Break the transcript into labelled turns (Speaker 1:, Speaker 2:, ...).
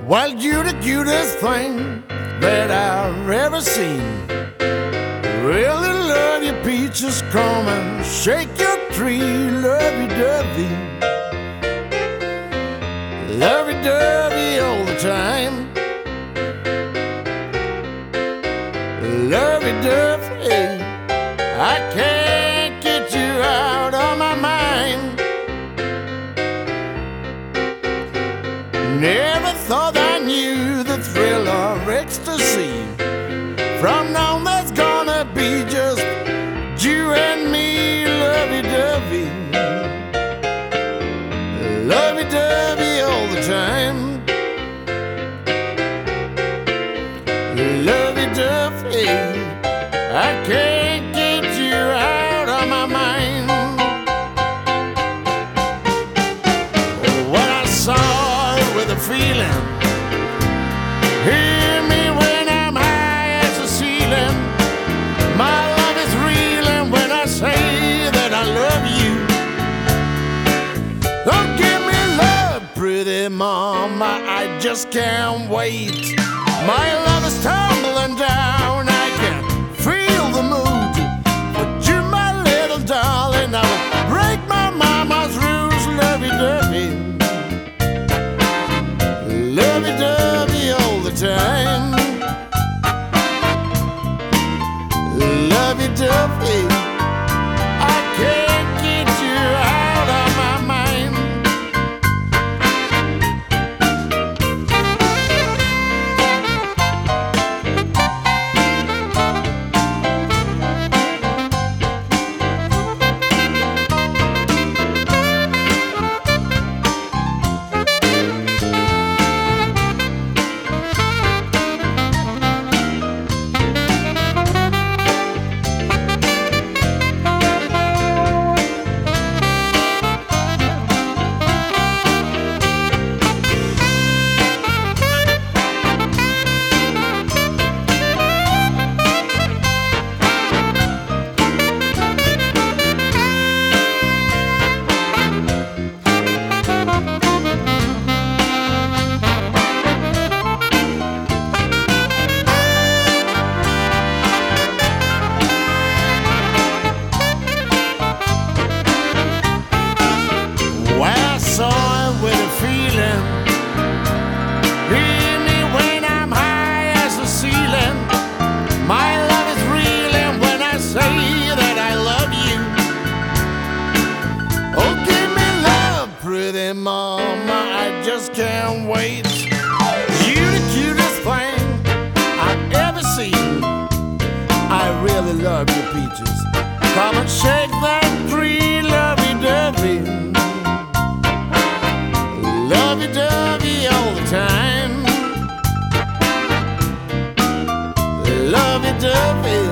Speaker 1: Well, you the cutest thing that I've ever seen. Really love your peaches, come and shake your tree, lovey-dovey, lovey-dovey all the time, lovey-dovey. I can't get you out of my mind. Never thought I knew the thrill of ecstasy. From now on there's gonna be just you and me, lovey-dovey, lovey-dovey all the time, lovey-dovey. I can't get you out of my mind. When I saw it with a feeling, hear me when I'm high as the ceiling. My love is real, and when I say that I love you, don't give me love, pretty mama, I just can't wait. My love is tumbling down, I can feel the mood, but you, my little darling, I will break my mama's rules, lovey-dovey, lovey-dovey all the time, lovey-dovey. I can't get you out of my mind. Mama, I just can't wait. You the cutest thing I've ever seen. I really love your peaches. Come and shake that tree, lovey-dovey, lovey-dovey all the time, lovey-dovey.